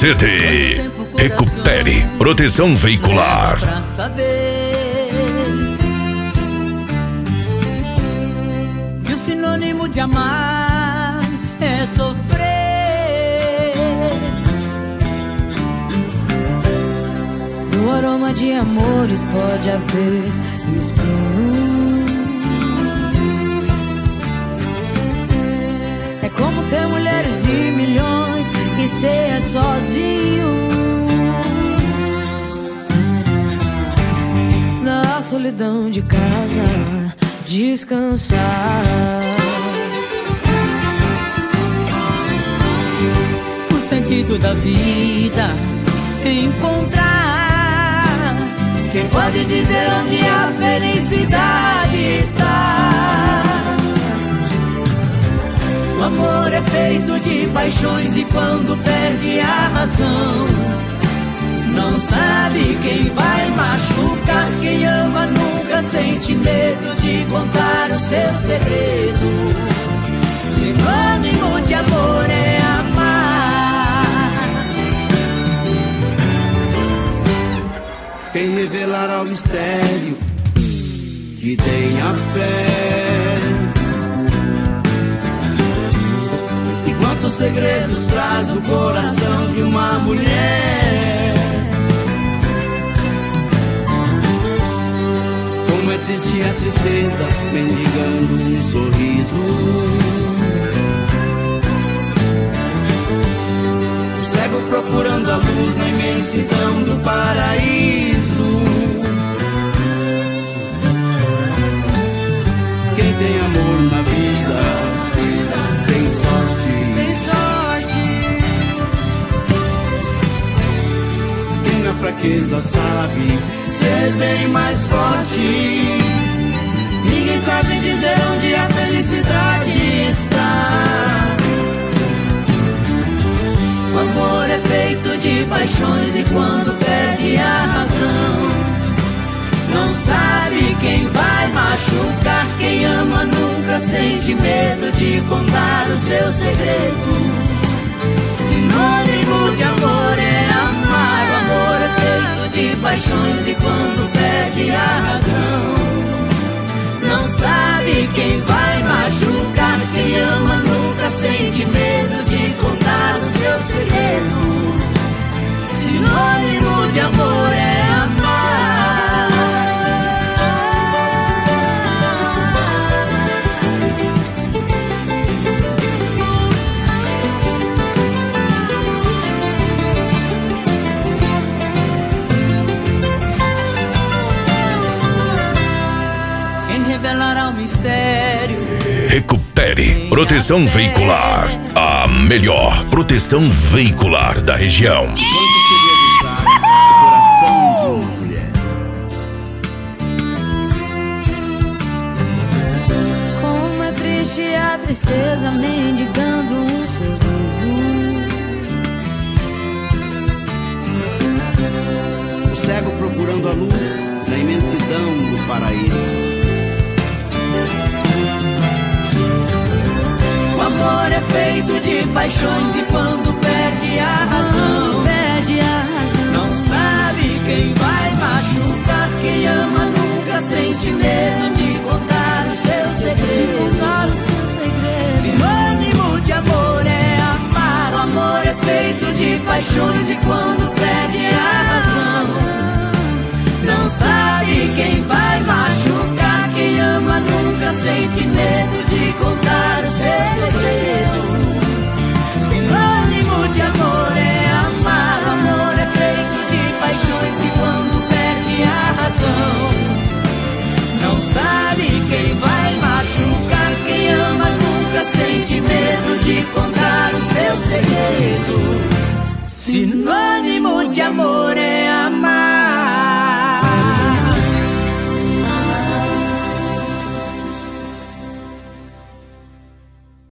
City. Recupere proteção veicular. Pra saber que o sinônimo de amar é sofrer. No aroma de amores pode haver espinhos. É como ter mulheres e milhões e ser sozinho. Na solidão de casa, descansar. O sentido da vida encontrar. Quem pode dizer onde a felicidade está? O amor é feito de paixões e quando perde a razão, não sabe quem vai machucar. Quem ama nunca sente medo de contar o seu segredo. Sinônimo de amor é amar. Quem revelará o mistério que tenha fé. E quantos segredos traz o coração de uma mulher. Como é triste a tristeza, mendigando um sorriso. O cego procurando a luz na imensidão do paraíso. Quem tem amor na vida tem sorte. Tem sorte. Quem na fraqueza sabe ser bem mais forte. Ninguém sabe dizer onde a felicidade está. O amor é feito de paixões e quando perde a razão, não sabe quem vai machucar. Quem ama nunca sente medo de contar o seu segredo. Sinônimo de amor é amar. O amor é feito de paixões e quando perde a razão, não sabe quem vai machucar. Quem ama nunca sente medo de contar o seu segredo. Sinônimo de amor é amar. Quem revelará o mistério? Recupere proteção veicular. A melhor proteção veicular da região. Quantos segredos traz o coração de uma mulher. Como é triste a tristeza, mendigando um sorriso. O cego procurando a luz na imensidão do paraíso. O amor é feito de paixões e quando perde a razão, não sabe quem vai machucar. Quem ama nunca sente medo de contar o seu segredo. Sinônimo de amor é amar. O amor é feito de paixões e quando perde a razão, não sabe quem vai machucar. Quem ama nunca sente medo de contar